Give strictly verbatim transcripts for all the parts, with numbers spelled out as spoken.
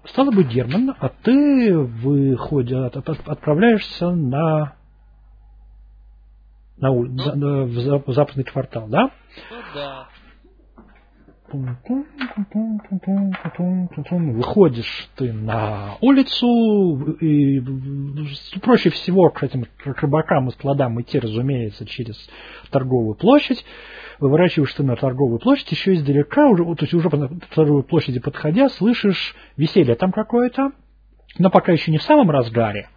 стало быть, Герман, а ты выходишь, отправляешься на, на, ули... Ну, на в, в западный квартал, да? Ну да. Выходишь ты на улицу, и проще всего к этим к рыбакам и складам идти, разумеется, через торговую площадь. Выворачиваешь ты на торговую площадь, еще издалека, уже, то есть уже по торговой площади подходя, слышишь веселье там какое-то, но пока еще не в самом разгаре.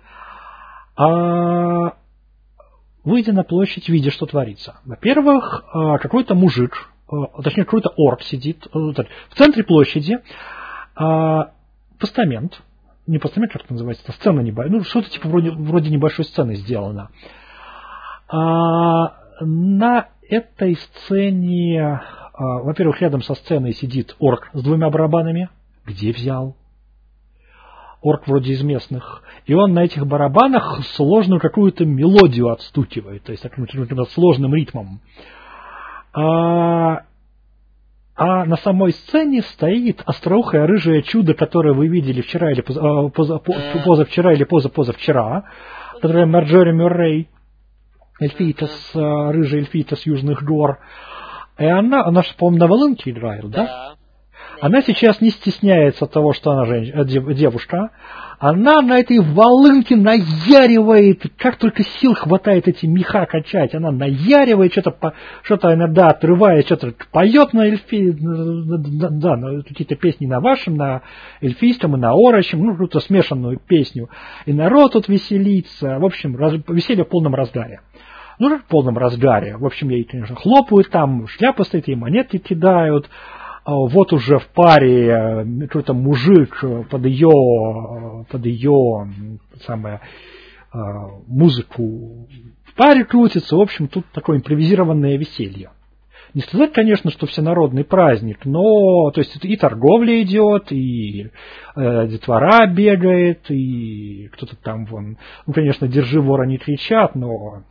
А выйдя на площадь, видишь, что творится. Во-первых, какой-то мужик, точнее, какой-то орк сидит в центре площади, постамент, не постамент, как это называется, это сцена небольшая, ну, что-то типа вроде, вроде небольшой сцены сделано. На этой сцене, во-первых, рядом со сценой сидит орк с двумя барабанами. Где взял? Орк вроде из местных. И он на этих барабанах сложную какую-то мелодию отстукивает, то есть таким сложным ритмом. А, а на самой сцене стоит остроухое рыжее чудо, которое вы видели вчера или поза, поза, позавчера или позапозавчера, которое Марджори Мюррей, эльфийка с, рыжая эльфийка с южных гор. И она, она же, по-моему, на волынке играет, да? Да. Она сейчас не стесняется того, что она женщ... девушка. Она на этой волынке наяривает, как только сил хватает эти меха качать. Она наяривает, что-то, по... что-то иногда отрывает, что-то поет на эльфи... да, на какие-то песни на вашем, на эльфийском и на орочем, ну, какую-то смешанную песню. И народ тут веселится. В общем, раз... веселье в полном разгаре. Ну, в полном разгаре. В общем, ей, конечно, хлопают там, шляпа стоит, ей монетки кидают. Вот уже в паре какой-то мужик под ее, под ее самое, музыку в паре крутится. В общем, тут такое импровизированное веселье. Не сказать, конечно, что всенародный праздник, но то есть и торговля идет, и э, детвора бегает, и кто-то там вон, ну, конечно, держи вора не кричат, но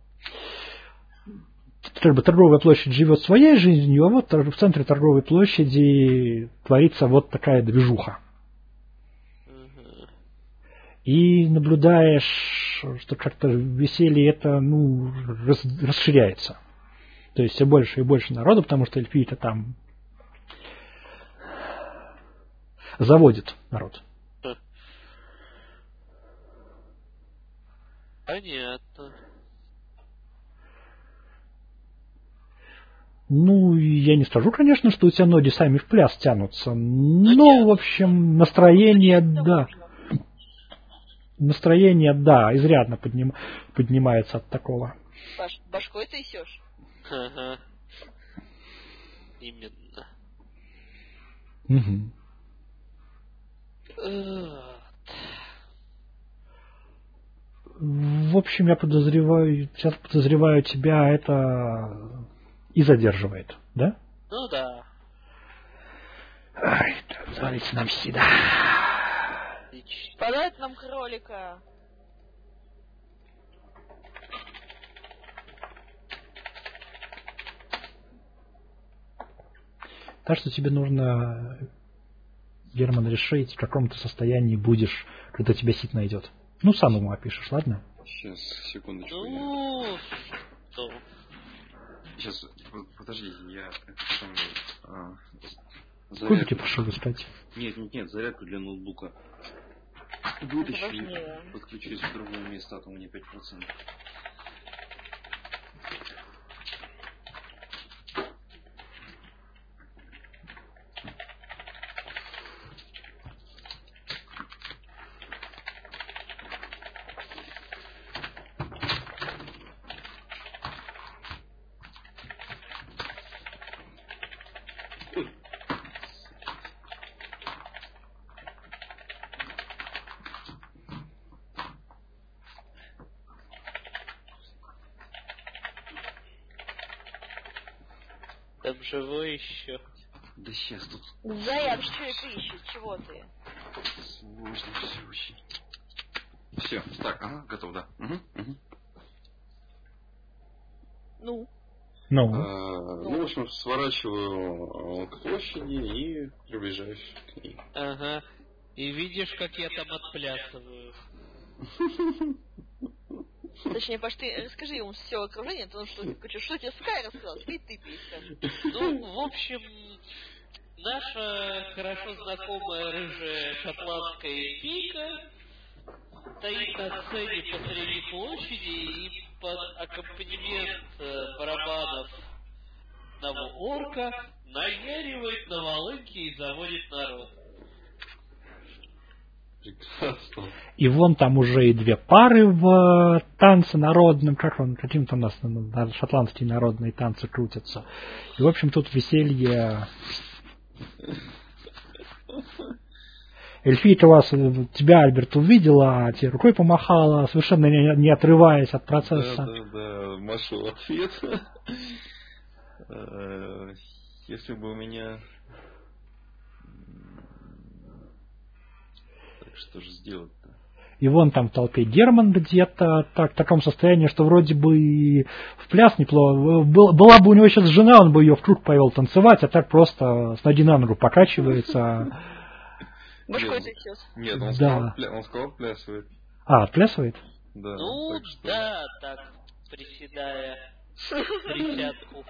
как бы торговая площадь живет своей жизнью, а вот в центре торговой площади творится вот такая движуха. Угу. И наблюдаешь, что как-то веселье это, ну, рас, расширяется. То есть все больше и больше народу, потому что эльфийка там заводит народ. Понятно. Ну, я не скажу, конечно, что у тебя ноги сами в пляс тянутся, но, нет. в общем, настроение, да. Настроение, да, изрядно подним, поднимается от такого. Баш, башкой трясешь? Ага. Именно. Угу. В общем, я подозреваю, сейчас подозреваю тебя, это и задерживает, да? Ну да. Ай, завалите нам сюда. Подать нам кролика. Так что тебе нужно, Герман, решить, в каком ты состоянии будешь, когда тебя сит найдет. Ну, сам ему опишешь, ладно? Сейчас, секундочку. Ну, что? Сейчас, подожди, я... А, Кубики пошел искать. Нет, нет, нет, зарядку для ноутбука. Вытащу и подключусь в другое место, а то у меня пять процентов. Там живой еще. Да сейчас тут... Заряд, что это ищет? Чего ты? Сложно все очень. Все, так, ага, готов, да. Угу, угу. Ну? Ну? А, ну, в общем, сворачиваю к площади и приближаюсь к ней. Ага. И видишь, как я там отплясываю. Точнее, Паш, ты расскажи ему все окружение, потому что, что тебе Скай рассказал, теперь ты перескажи. Ну, в общем, наша хорошо знакомая рыжая шотландская эльфийка стоит на сцене посреди площади и под аккомпанемент э, барабанов одного орка наяривает на волынке и заводит народ. Прекрасно. И вон там уже и две пары в танце народном, как он, каким-то у нас шотландские народные танцы крутятся. И, в общем, тут веселье. Эльфийка вас, тебя, Альберт, увидела, тебе рукой помахала, совершенно не, не отрываясь от процесса. Да, да, да, машу в ответ. Если бы у меня... Так что же сделать-то? И вон там в толпе Герман где-то так, в таком состоянии, что вроде бы и в пляс неплохо. Был, была бы у него сейчас жена, он бы ее в круг повел танцевать, а так просто с ноги на ногу покачивается. Башкой трясет. Нет, он, да. сказал, он сказал, плясывает. А, отплясывает? Да, ну, так что... да, так, приседая тридцатку.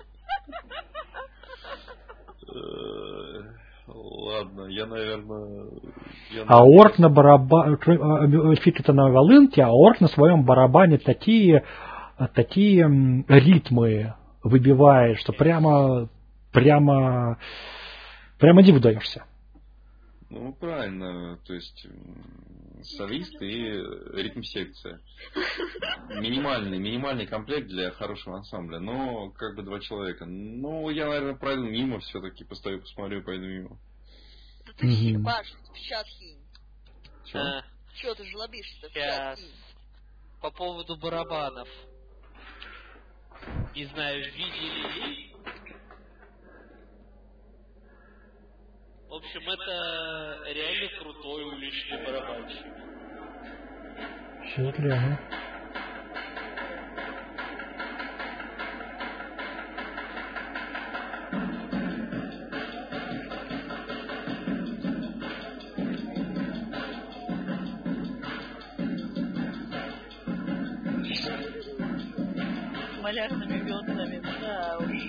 Ладно, я, наверное... Я, а наверное... орк на барабане, эльфийка-то на волынке, а орк на своем барабане такие, такие ритмы выбивает, что прямо, прямо, прямо диву даешься. Ну, правильно, то есть солист и ритм-секция. Минимальный, минимальный комплект для хорошего ансамбля, но как бы два человека. Ну, я, наверное, пройду мимо, все-таки постою, посмотрю, пойду мимо. Да ты mm-hmm. Паш, в чат кинь. Че? А, Че ты жлобишься-то в чат кинь? По поводу барабанов. Не знаю, видели ли? В общем, это реально крутой уличный барабанщик. Чего гляну. С малярными бёнтами, да уж.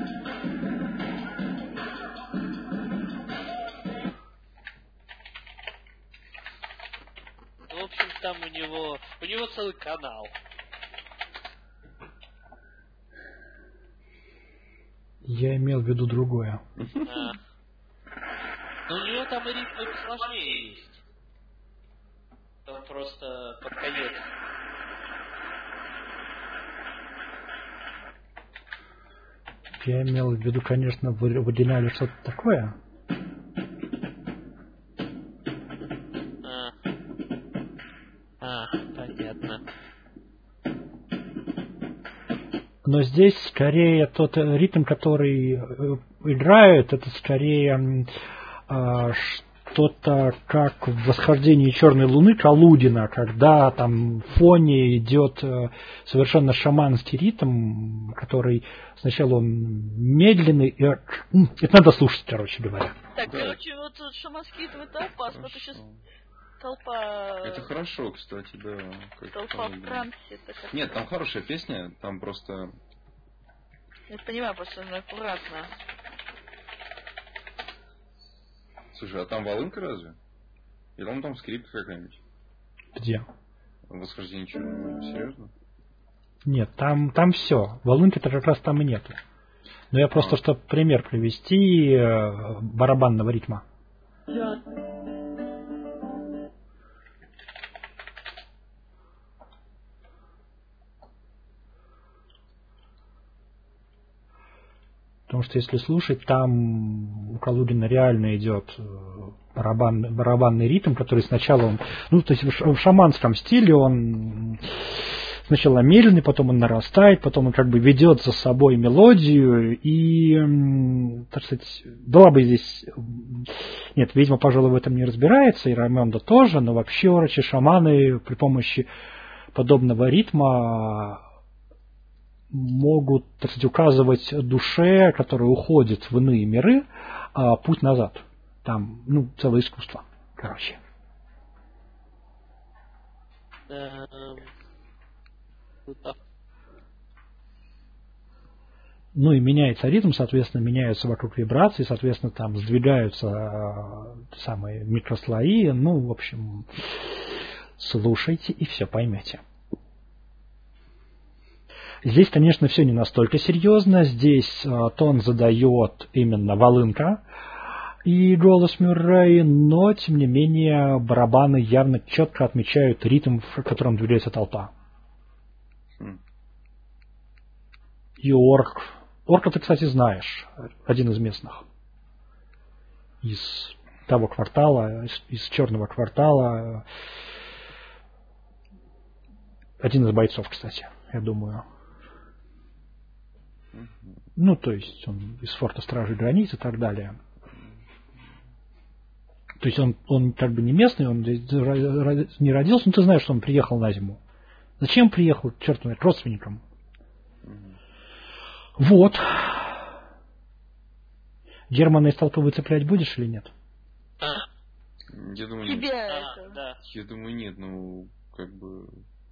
В общем, там у него, у него целый канал. Я имел в виду другое. А. Но у него там и ритмы посложнее есть. Он просто под конец. Я имел в виду, конечно, вы выделяли что-то такое. А. А, понятно. Но здесь скорее тот ритм, который играет, это скорее э, что-то как в «Восхождении черной луны» Калудина, когда там в фоне идет совершенно шаманский ритм, который сначала он медленный, и... это надо слушать, короче говоря. Так, да. Короче, вот тут шаманский ритм это опасно, ты сейчас... Толпа... Это хорошо, кстати, да. Толпа в трансе. Как... Нет, там хорошая песня, там просто... Я понимаю, просто она аккуратно. Слушай, а там волынка разве? Или он там скрипка какая-нибудь? Где? Восхождение черного, серьезно? Нет, там, там все. Волынки-то как раз там и нету. Но я просто, а. чтобы пример привести барабанного ритма. Потому что если слушать, там у Калудина реально идет барабан, барабанный ритм, который сначала он, ну, то есть в шаманском стиле он сначала медленный, потом он нарастает, потом он как бы ведет за собой мелодию, и, так сказать, была бы здесь... Нет, ведьма, пожалуй, в этом не разбирается, и Раймондо тоже, но вообще орочи шаманы при помощи подобного ритма могут, так сказать, указывать душе, которая уходит в иные миры, путь назад. Там, ну, целое искусство, короче. Эм, ну, да. Ну и меняется ритм, соответственно, меняются вокруг вибрации, соответственно, там сдвигаются э, самые микрослои. Ну, в общем, слушайте и все поймете. Здесь, конечно, все не настолько серьезно. Здесь э, тон задает именно волынка и голос Мюррей, но, тем не менее, барабаны явно четко отмечают ритм, в котором двигается толпа. Хм. И орк. Орка ты, кстати, знаешь. Один из местных. Из того квартала, из, из черного квартала. Один из бойцов, кстати, я думаю. Ну, то есть он из форта Стражи Границ и так далее. То есть он, он как бы не местный, он здесь не родился, но ты знаешь, что он приехал на зиму. Зачем приехал, черт возьми, к родственникам? Вот. Германа из толпы выцеплять будешь или нет? Я думаю, Тебе нет. А, это... да. Я думаю, нет, ну, как бы...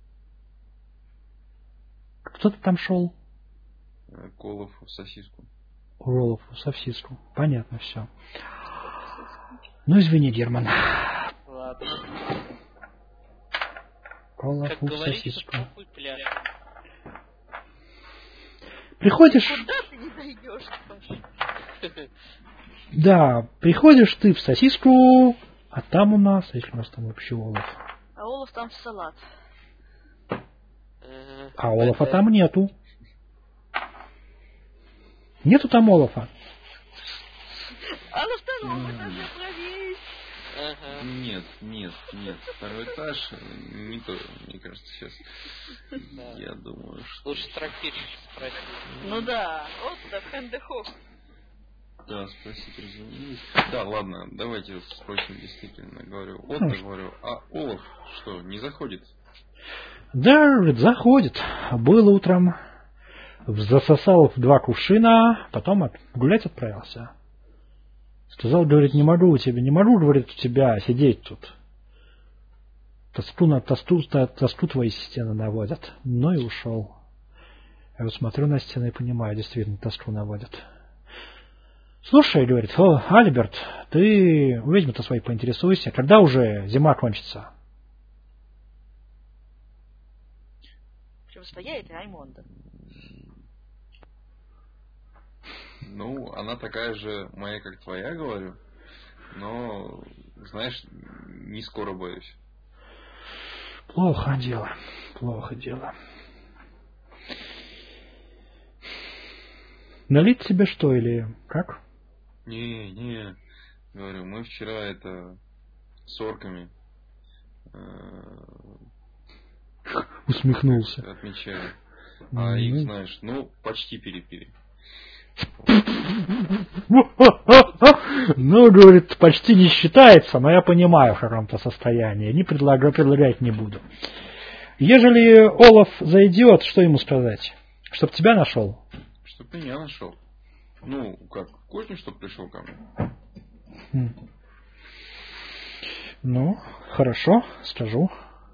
Кто-то там шел? э, Колов в сосиску. Роллов в сосиску. Понятно все. Ну, извини, Герман. Ладно. Роллов Как в говорится, сосиску. похуй пляж. Приходишь... Куда ты не дойдешь, Паш? Да, приходишь ты в сосиску, а там у нас... Если у нас там вообще Олаф. А Олаф там в салат. Э, А Олафа это- там нету. Нету там Олафа. А на втором этаже правее. Ага. Нет, нет, нет. Второй этаж э, не то, мне кажется, сейчас. Да. Я думаю, что... Лучше трактирщик спросить. Ну да, вот да, Хендехох. Да, спросить разумеется. Да, ладно, давайте спросим действительно. Говорю, вот Ну, я говорю, а Олаф что, не заходит? Да, говорит, заходит. Был утром. Засосал в два кувшина, потом от- гулять отправился. Сказал, говорит, не могу у тебя, не могу, говорит, у тебя сидеть тут. Тоску, на, тоску, то- тоску твои стены наводят. Ну и ушел. Я вот смотрю на стены и понимаю, действительно, тоску наводят. Слушай, говорит, о, Альберт, ты у ведьмы-то своей поинтересуйся, когда уже зима кончится? Причем своя это Раймонда. Ну, она такая же моя, как твоя, говорю. Но, знаешь, не скоро боюсь. Плохо дело, плохо дело. Налить тебе что или как? Не, не, говорю, мы вчера это с орками э, Усмехнулся. отмечали. А их, Ну. знаешь, ну, почти перепили. Ну, говорит, почти не считается, но я понимаю в каком-то состоянии. Не предлагаю, предлагать не буду. Ежели Олаф зайдет, что ему сказать? Чтоб тебя нашел? Чтоб меня нашел. Ну, как, в кухню, чтоб пришел ко мне. Хм. Ну, хорошо, скажу.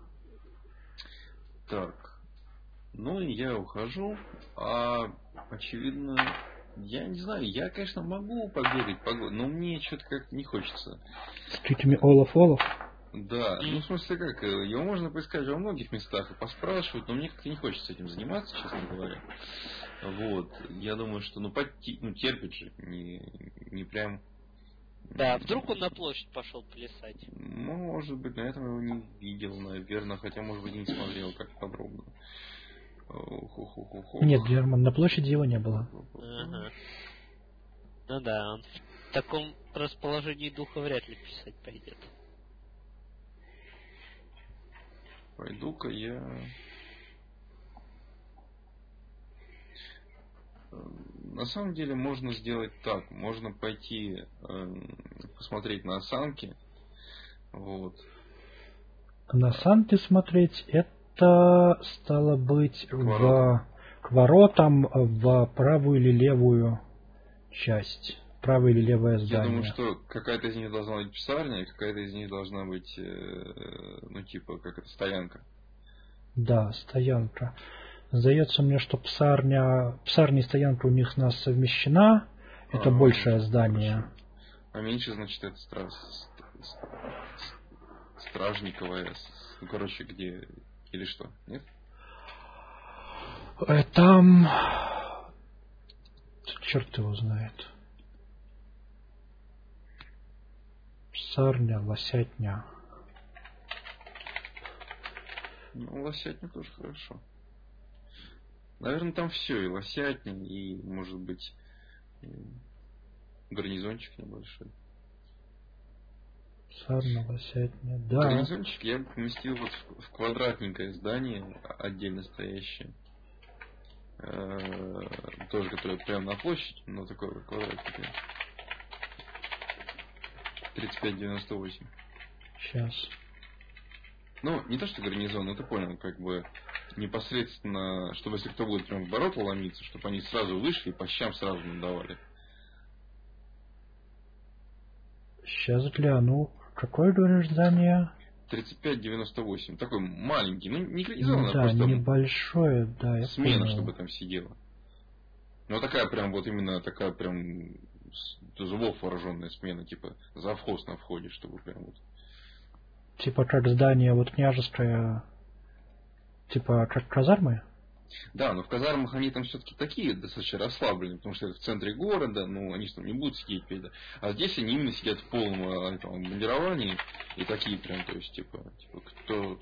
Так. Ну и я ухожу, а очевидно, я не знаю, я, конечно, могу побегать, погу- но мне что-то как-то не хочется. С криками Олаф, Олаф. Да, ну в смысле как, э, его можно поискать во многих местах и поспрашивать, но мне как-то не хочется этим заниматься, честно говоря. Вот, я думаю, что ну, поти- ну терпит же, не, не прям... Да, вдруг он на площадь пошел плясать. Может быть, на этом его не видел, наверное, хотя, может быть, и не смотрел как подробно. Ху-ху-ху-ху. Нет, Герман, на площади его не было. Ага. Ну да, он в таком расположении духа вряд ли писать пойдет. Пойду-ка я... На самом деле можно сделать так. Можно пойти э, посмотреть на осанки. Вот. На санты смотреть, это стало быть К в, воротам. к воротам в правую или левую часть. Правое или левое здание. Я думаю, что какая-то из них должна быть писарня, и какая-то из них должна быть, э, ну, типа, как это, стоянка. Да, стоянка. Сдается мне, что псарня, псарня и стоянка у них у нас совмещена. Это А, большее здание. хорошо. А меньше, значит, это страж... стражниковое, ну, короче, где... Или что, нет? Э, Там... Черт его знает. Псарня, лосятня. Ну, лосятня тоже хорошо. Наверное, там все, и лосятня, и, может быть, гарнизончик небольшой. Псарня, лосятня, да. Гарнизончик я бы поместил вот в, в квадратненькое здание, отдельно стоящее. Э, тоже, которое прямо на площадь, но такое вот квадратненькое. тридцать пять девяносто восемь. Сейчас. Ну, не то, что гарнизон, но ты понял, как бы непосредственно, чтобы если кто будет прям в ворота ломиться, чтобы они сразу вышли и по щам сразу надавали. Сейчас гляну. Какое, говоришь, здание? тридцать пять девяносто восемь. Такой маленький. Ну, не гарнизон, а Да, просто небольшое, да, я смена, понял. чтобы там сидела. Ну, такая прям, вот именно такая прям до зубов вооруженная смена, типа завхоз на входе, чтобы прям вот. Типа как здание вот княжеское, типа как казармы? Да, но в казармах они там все-таки такие достаточно расслабленные, потому что это в центре города, ну, они же там не будут сидеть перед. А здесь они именно сидят в полном этом, обмундировании и такие прям, то есть, типа, типа кто...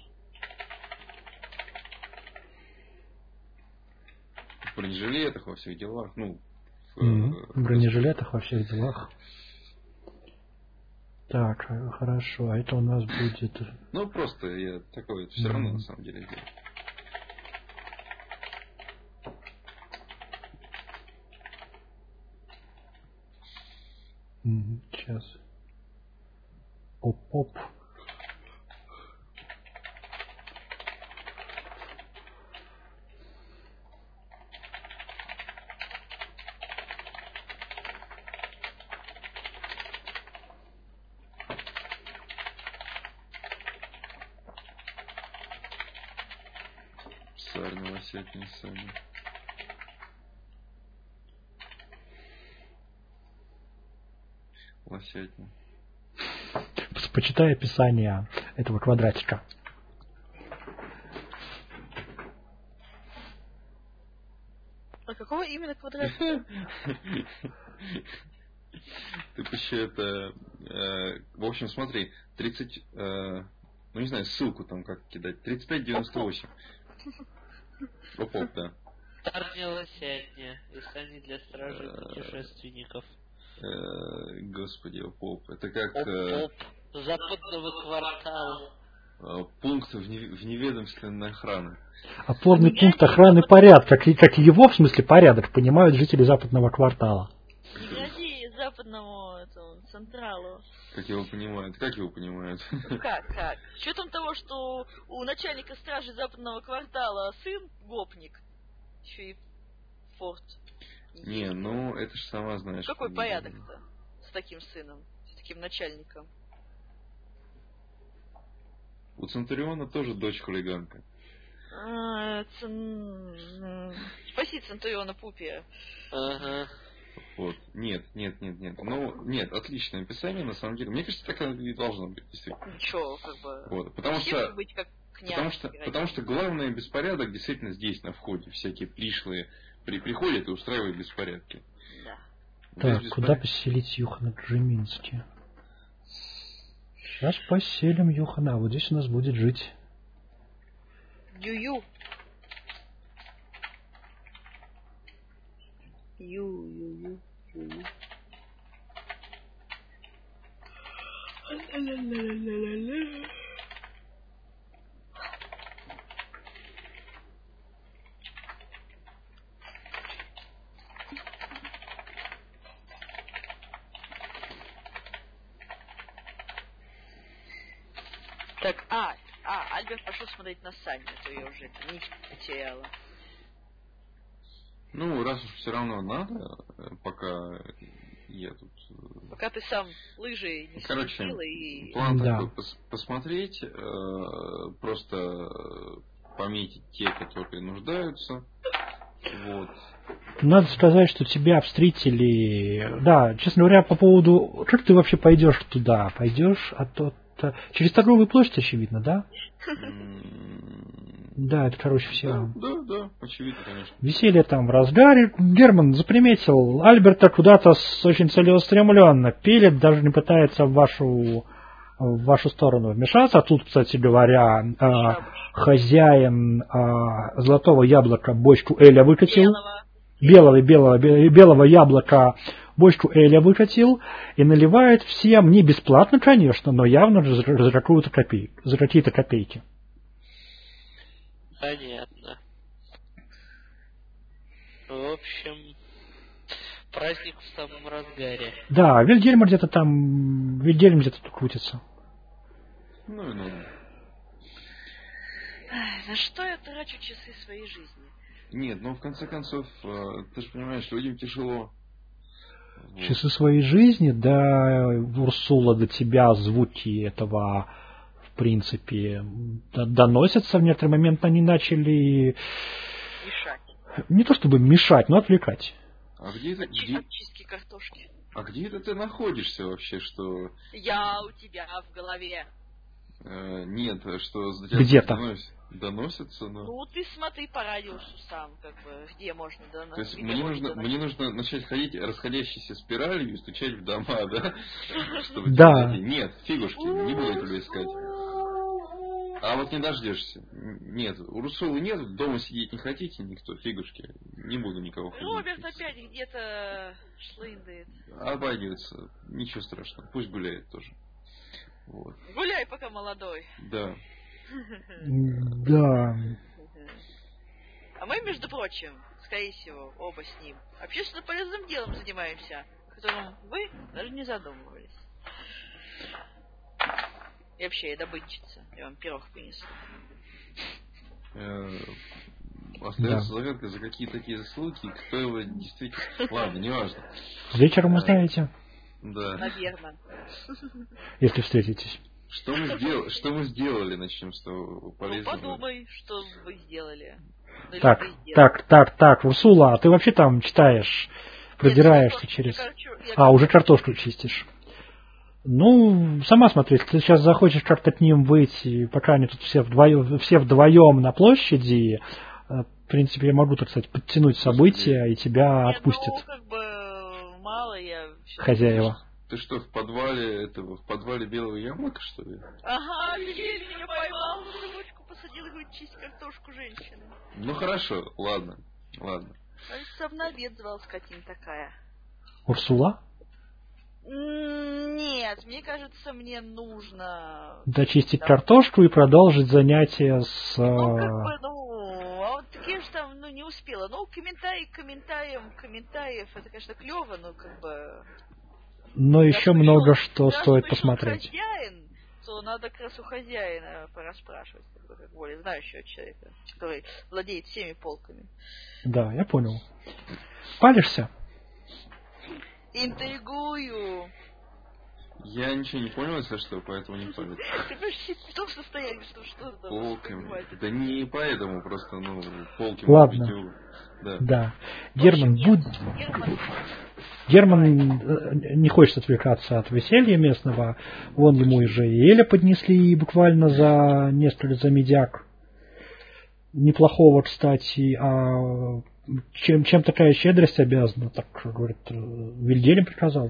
В бронежилетах, во всех делах, ну... Mm-hmm. В бронежилетах, во всех делах. Так, хорошо, а это у нас будет... Ну, просто я такое все mm-hmm. равно, на самом деле, делаю. Сейчас. Оп-оп. Псарня, лосятня, сами. Лосятня. Почитай описание этого квадратика. А какого именно квадратика? Ты еще это... Э, в общем, смотри, тридцать... Э, ну, не знаю, ссылку там как кидать. тридцать пять девяносто восемь. Оп-оп, да. Псарня, лосятня. И сани для стражей путешественников. Э, господи, оп-оп. Это как... Оп-оп. Западного квартала. Э, пункт в, не, в неведомственной охраны. Опорный пункт охраны порядка, как, как его, в смысле порядок, понимают жители западного квартала. Подожди, западному этому, централу. Как его понимают? Как его понимают? Как, как? С учетом того, что у начальника стражи западного квартала сын гопник, еще и форт. Не, ну это ж сама знаешь. Какой порядок-то с таким сыном, с таким начальником? У Центуриона тоже дочь хулиганка. А, цен... Спаси Центуриона Пупия. Ага. Вот. Нет, нет, нет, нет. Ну, нет, отличное описание, на самом деле. Мне кажется, так и должно быть, действительно. Ничего, как бы... Вот. Потому что... быть как князь, потому что, потому что главный беспорядок действительно здесь, на входе. Всякие пришлые при, приходят и устраивают беспорядки. Да. Так, беспорядок... куда поселить Юхана Джемински? Сейчас поселим Юхана. Вот здесь у нас будет жить. Ю-ю. Ю-ю-ю. Ю-ю. Так, а, а, Альберт пошел смотреть на Саню, а то я уже нить потеряла. Ну, раз уж все равно надо, пока я тут... Пока ты сам лыжи не Короче, схватила и... план Да. такой, пос посмотреть, э, просто пометить те, которые нуждаются. Вот. Надо сказать, что тебя встретили... Да, честно говоря, по поводу... Как ты вообще пойдешь туда? Пойдешь от... от... через торговую площадь, очевидно, да? Да, это, короче, все. Да, да, да, очевидно, конечно. Веселье там в разгаре. Герман заприметил Альберта куда-то с очень целеустремленно пилит, даже не пытается в вашу, в вашу сторону вмешаться. А тут, кстати говоря, э, хозяин э, золотого яблока бочку Эля выкатил. Белого, белого, белого яблока бочку Эля выкатил и наливает всем, не бесплатно, конечно, но явно за, за, какую-то копейку, за какие-то копейки. Понятно. В общем, праздник в самом разгаре. Да, Вильгельм где-то там, Вильгельм где-то тут крутится. Ну и ну. На что я трачу часы своей жизни? Нет, ну в конце концов, ты же понимаешь, людям тяжело. Часы своей жизни, да, Урсула, до тебя звуки этого, в принципе, доносятся. В некоторый момент они начали... Мешать. Не то чтобы мешать, но отвлекать. А где это... От, где... от чистки картошки. А где это ты находишься вообще, что... Я у тебя в голове. Э, нет, что... Где-то. Доносится, доносится, но... Ну, ты смотри по радиусу сам, как бы, где можно доносить. То есть мне нужно, мне нужно начать ходить расходящейся спиралью и стучать в дома, да? Чтобы да. Нет, фигушки, не буду тебя искать. А вот не дождешься. Нет, у Урсулы нет, дома сидеть не хотите никто, фигушки. Не буду никого ходить. Роберт опять где-то шлындает. Обойдется, ничего страшного, пусть гуляет тоже. Вот. Гуляй, пока молодой. Да. Да. А мы, между прочим, скорее всего, оба с ним общественно полезным делом занимаемся, о котором вы даже не задумывались. И вообще, я добытчица. Я вам пирог принесу. Остается загадка, за какие такие заслуги, кто его действительно... Ладно, не важно. Вечером узнаете. Да. Наверное. Если встретитесь. Что мы, сделали, что мы сделали, начнем с того полезного. Ну, подумай, что вы сделали. Ну, так, вы сделали. так, так, так, Урсула, а ты вообще там читаешь, продираешься Нет, через... короче, я... А, уже картошку чистишь. Ну, сама смотри, ты сейчас захочешь как-то к ним выйти, пока они тут все вдвоем, все вдвоем на площади, в принципе, я могу, так сказать, подтянуть события, и тебя Нет, отпустят. Ну, как бы, мало я... Хозяева. Ты что, в подвале этого, в подвале белого яблока, что ли? Ага, теперь меня поймал, в ручку посадил и говорит, чисть картошку женщины. Ну хорошо, ладно, ладно. Сам на обед звал скотин такая. Урсула? Нет, мне кажется, мне нужно... Дочистить да. картошку и продолжить занятия с... Ну, как бы, ну, а вот такие же там, ну, не успела. Ну, комментарий к комментариям, комментариев, это, конечно, клево, но как бы... Но раз еще много пришел, что стоит посмотреть. Хозяин, то надо как раз у хозяина порасспрашивать, как более знающего человека, который владеет всеми полками. Да, я понял. Палишься? Интригую. Я ничего не понял, если что, поэтому не палец. Ты почти в том состоянии, что что-то... Полками. Да не поэтому, просто, ну, полки... Ладно. Да. да. Герман, будь... Герман... Герман не хочет отвлекаться от веселья местного. Вон ему уже и Эля поднесли буквально за несколько за медяк. Неплохого, кстати. А чем, чем такая щедрость обязана? Так, говорит, Вильгельм приказал.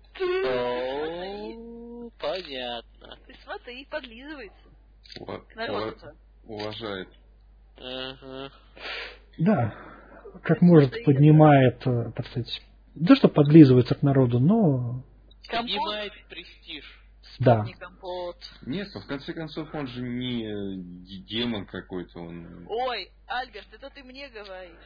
О, понятно. Ты смотри, подлизывается. Ува- уважает. Ага. Да. Как может, поднимает, так сказать... Да что подлизывается к народу, но... Поднимает престиж. Да. Компот. Нет, но в конце концов он же не демон какой-то. Он... Ой, Альберт, это ты мне говоришь.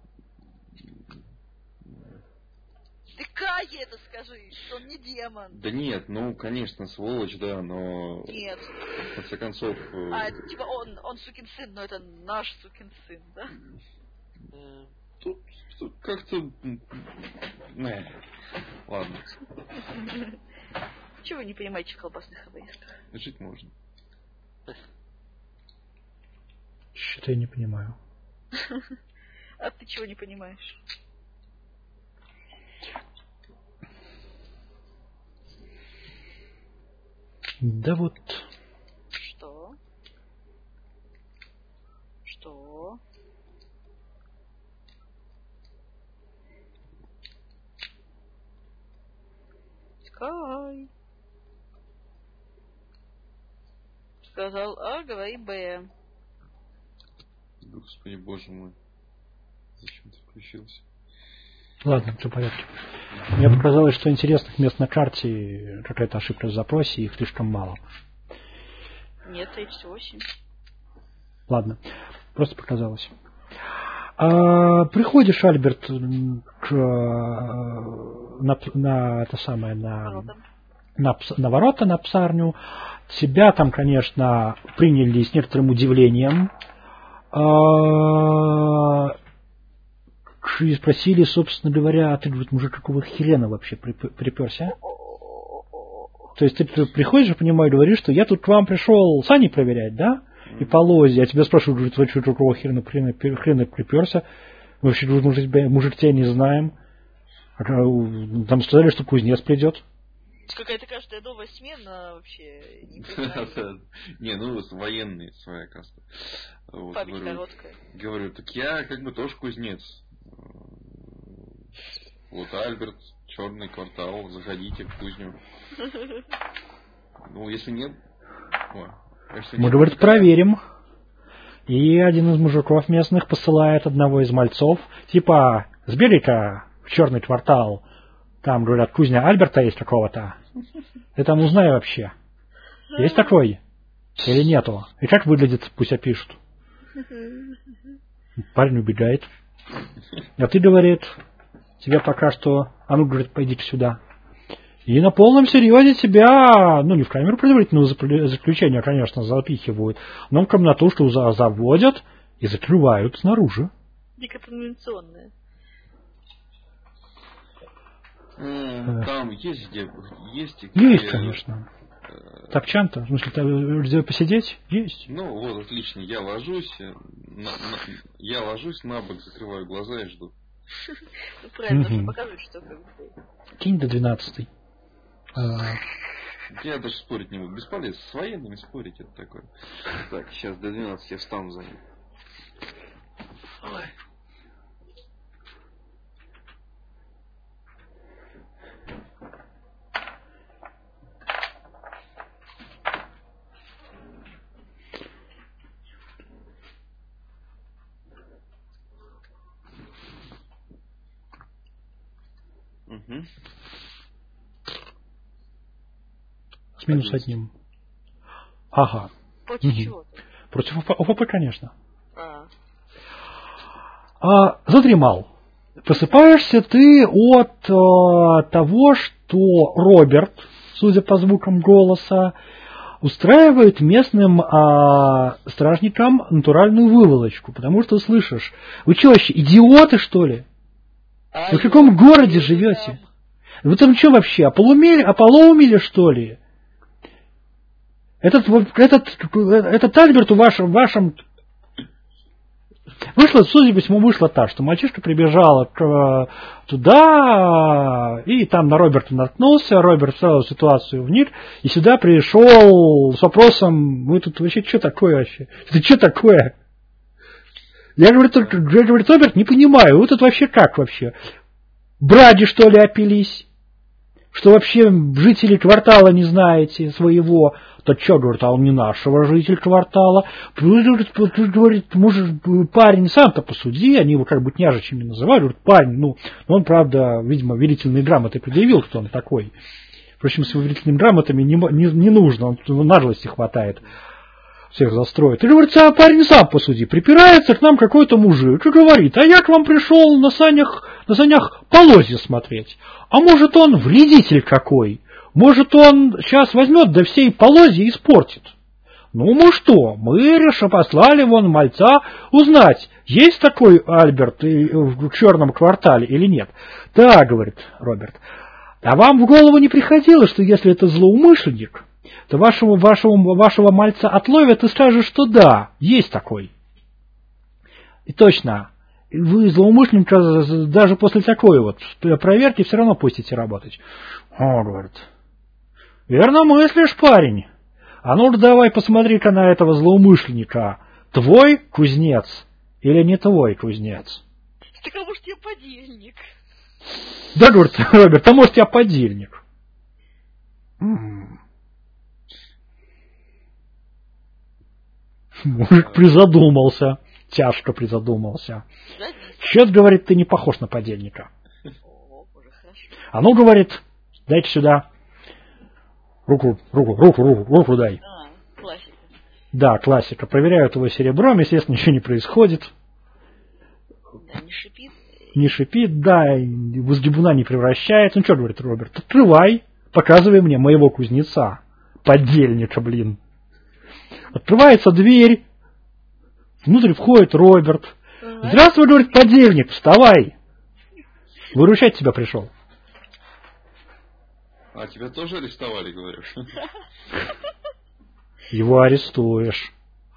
Ты Кае это скажи, что он не демон. Да нет, ну, конечно, сволочь, да, но... Нет. В конце концов... А, это типа он, он сукин сын, но это наш сукин сын, да? Тут, тут как-то... Не. Ладно. Чего вы не понимаете в колбасных обрезках? Жить можно. Что-то я не понимаю. А ты чего не понимаешь? Да вот. Что? Что? Скай. Сказал А, говори Б. Господи, боже мой. Зачем ты включился? Ладно, все в порядке. Мне показалось, что интересных мест на карте, какая-то ошибка в запросе, их слишком мало. Нет, тридцать восемь. Ладно, просто показалось. А, приходишь, Альберт, к, на, на это самое, на, на, на ворота, на псарню. Тебя там, конечно, приняли с некоторым удивлением. А, и спросили, собственно говоря, а ты, говорит, мужик, какого хрена вообще приперся? То есть ты приходишь, я понимаю, говоришь, что я тут к вам пришел сани проверять, да? И полозья. А тебя спрашивают, говорит, вы что, какого хрена, хрена, хрена приперся? Мы вообще, мужик, мужик, тебя не знаем. Там сказали, что кузнец придет. Какая-то каждая новая смена вообще не понимаю. Не, ну военные своя каста. Память короткая. Говорю, так я как бы тоже кузнец. Вот Альберт, черный квартал, заходите в кузню. Ну, если нет... Мы, говорит, проверим. И один из мужиков местных посылает одного из мальцов. Типа, сбегай-ка в черный квартал. Там, говорят, кузня Альберта есть какого-то. Ты там узнай вообще. Есть такой? Или нету? И как выглядит, пусть опишут. Парень убегает. А ты, говорит, тебе пока что... А ну, говорит, пойди-ка сюда. И на полном серьезе тебя, ну, не в камеру предварительного заключения, конечно, запихивают, но в комнатушку заводят и закрывают снаружи. Неконвенционное. Там есть где... Есть, есть, конечно. Топчан-то, в смысле, где посидеть? Есть. Ну, вот, отлично, я ложусь, на, на, я ложусь на бок, закрываю глаза и жду. Ну, правильно, нужно показывать, что как бы... Кинь до двенадцатой. Я даже спорить не буду. Бесполезно. С военными спорить это такое. Так, сейчас до двенадцати я встану за ним. Ой. Угу. С минус одним. Ага. Против угу. чего? Против ОФП, конечно. А. А, задремал. Просыпаешься ты от а, того, что Роберт, судя по звукам голоса, устраивает местным а, стражникам натуральную выволочку. Потому что слышишь, вы что вообще, идиоты, что ли? Вы в каком городе живете? Вы там что вообще, ополумели, ополоумели, что ли? Этот, этот, этот Альберт в вашем, вашем... Вышло, судя по всему, вышло так, что мальчишка прибежал к, туда, и там на Роберта наткнулся, Роберт сразу ситуацию вник, и сюда пришел с вопросом, вы тут вообще что такое вообще? Это что такое? Я говорю, только, говорит, Роберт, не понимаю, вы тут вообще как вообще? Бради, что ли, опились? Что вообще жители квартала не знаете своего? То что, говорит, а он не нашего житель квартала. Говорит, говорит, может, парень, сам-то посуди, они его как бы княжичами называют. Говорит, парень, ну, он, правда, видимо, верительные грамоты предъявил, кто он такой. Впрочем, с верительными грамотами не, не, не нужно, он наглости хватает. Всех застроит. И говорит, а парень сам посуди. Припирается к нам какой-то мужик и говорит, а я к вам пришел на санях, на санях полозья смотреть. А может он вредитель какой? Может он сейчас возьмет да всей полозья испортит. Ну мы что, мы решили, послали вон мальца узнать, есть такой Альберт в черном квартале или нет. Да, говорит Роберт, а вам в голову не приходило, что если это злоумышленник, то вашего, вашего, вашего мальца отловят и скажут, что да, есть такой. И точно, вы злоумышленника даже после такой вот проверки все равно пустите работать. О, говорит, верно мыслишь, парень. А ну давай посмотри-ка на этого злоумышленника. Твой кузнец или не твой кузнец? Так а может я подельник? Да, говорит Роберт, а может я подельник? Мужик призадумался, тяжко призадумался. Чет, говорит, ты не похож на подельника. А ну, говорит, дайте сюда. Руку, руку, руку, руку, руку дай. А, классика. Да, классика. Проверяют его серебром, естественно, ничего не происходит. Да, не шипит. Не шипит, да, в изгибуна не превращается. Ну что, говорит Роберт, открывай, показывай мне моего кузнеца. Подельника, блин. Открывается дверь, внутрь входит Роберт. Ага. Здравствуй, говорит, подельник, вставай. Выручать тебя пришел. А тебя тоже арестовали, говоришь? Его арестуешь.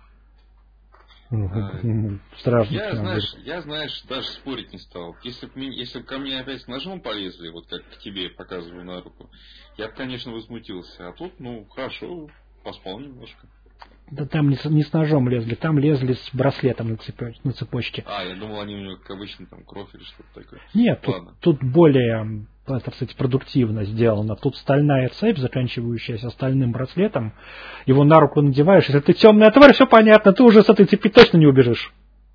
Страшно. Я, знаешь, я, знаешь, даже спорить не стал. Если бы если ко мне опять с ножом полезли, вот как к тебе показываю на руку, я бы, конечно, возмутился. А тут, ну, хорошо, поспал немножко. Да там не с, не с ножом лезли, там лезли с браслетом на, цепо, на цепочке. А, я думал, они у него, как обычно, там кровь или что-то такое. Нет, тут, тут более, так сказать, продуктивно сделано. Тут стальная цепь, заканчивающаяся стальным браслетом. Его на руку надеваешь. Если ты темная тварь, все понятно, ты уже с этой цепи точно не убежишь.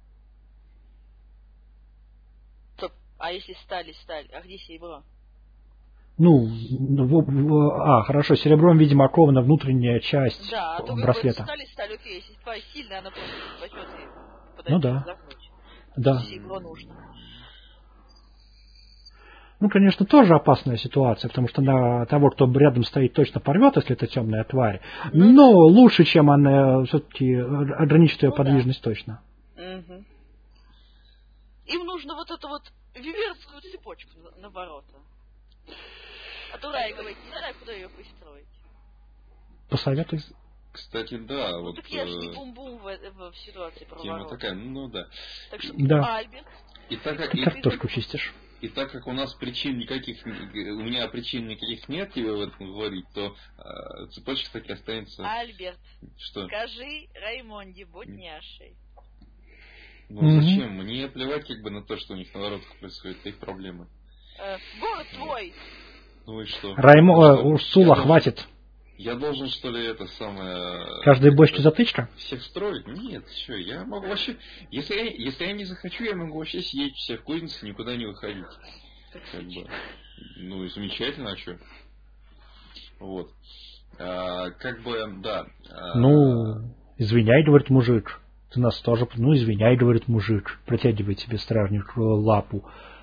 Стоп, а если сталь, сталь, а где серебро? Ну, в, в, а, хорошо, серебром, видимо, окована внутренняя часть да, а то браслета. Сталь, сталь, окей, если сталь сильная, она просто возьмет и подойдет. Ну да. Да. Серебро нужно. Ну, конечно, тоже опасная ситуация, потому что на того, кто рядом стоит, точно порвет, если это темная тварь. Ну, но лучше, чем она все-таки ограничит ее ну, подвижность да. точно. Угу. Им нужно вот эту вот виверскую цепочку на ворота. А то Рай говорит, не знаю, куда ее пристроить. Посоветуй. Кстати, да. Ну, вот, так я же не бум-бум в, в, в ситуации про тема ворота. Такая, ну да. Так что, да. Альберт. И так как, ты и, картошку чистишь. И так как у нас причин никаких, у меня причин никаких нет тебе в этом говорить, то э, цепочка таки останется. Альберт, что? Скажи Раймонде, будь няшей. Ну mm-hmm. зачем? Мне плевать как бы на то, что у них на воротах происходит, это их проблемы. Э, город твой. Ну и что? Раймо, ну, что? Урсула, я хватит. Должен, я должен, что ли, это самое... Каждой бочке затычка? Всех строить? Нет, что, я могу вообще... Если я, если я не захочу, я могу вообще сидеть все в кузнице, никуда не выходить. Как бы. Ну и замечательно, а что? Вот. А, как бы, да. А... Ну, извиняй, говорит мужик. Ты нас тоже... Ну, извиняй, говорит мужик. Протягивает тебе стражнику лапу.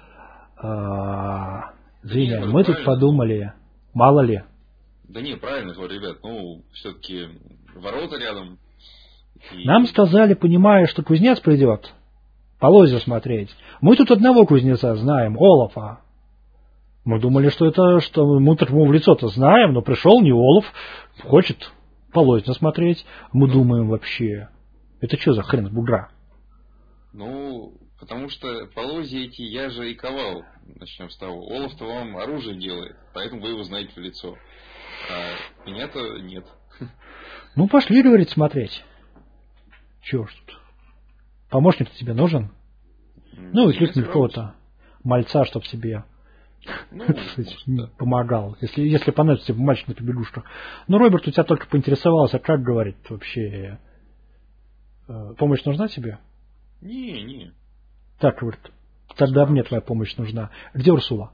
А... Извиняй, да мы тут подумали, мало ли. Да не, правильно говорю, ребят, ну, все-таки ворота рядом. И... Нам сказали, понимая, что кузнец придет, полозья смотреть. Мы тут одного кузнеца знаем, Олафа. Мы думали, что это, что мы так ему в лицо-то знаем, но пришел не Олаф, хочет полозья смотреть. Мы думаем вообще, это что за хрен бугра? Ну, потому что полозья эти я же и ковал. Начнем с того. Олаф-то вам оружие делает, поэтому вы его знаете в лицо. А меня-то нет. Ну, пошли, говорит, смотреть. Чего ж тут? Помощник тебе нужен? Mm, ну, если какого-то мальца, чтоб тебе ну, может, помогал. Если, если понадобится тебе мальчик на побегушках. Ну, Роберт у тебя только поинтересовался, как, говорит, вообще, э, помощь нужна тебе? Не, не. Так, говорит, тогда мне твоя помощь нужна. Где Урсула?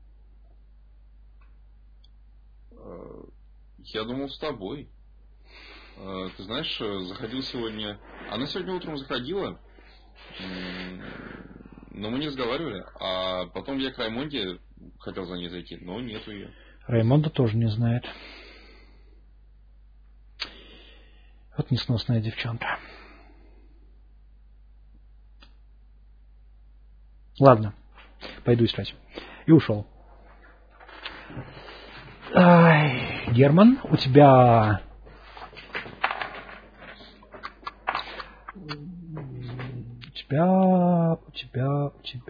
Я думал с тобой. Ты знаешь, заходил сегодня... Она сегодня утром заходила, но мы не разговаривали. А потом я к Раймонде хотел за ней зайти, но нету ее. Раймонда тоже не знает. Вот несносная девчонка. Ладно, пойду искать. И ушел. Ай, Герман, у тебя У тебя, у тебя, у тебя.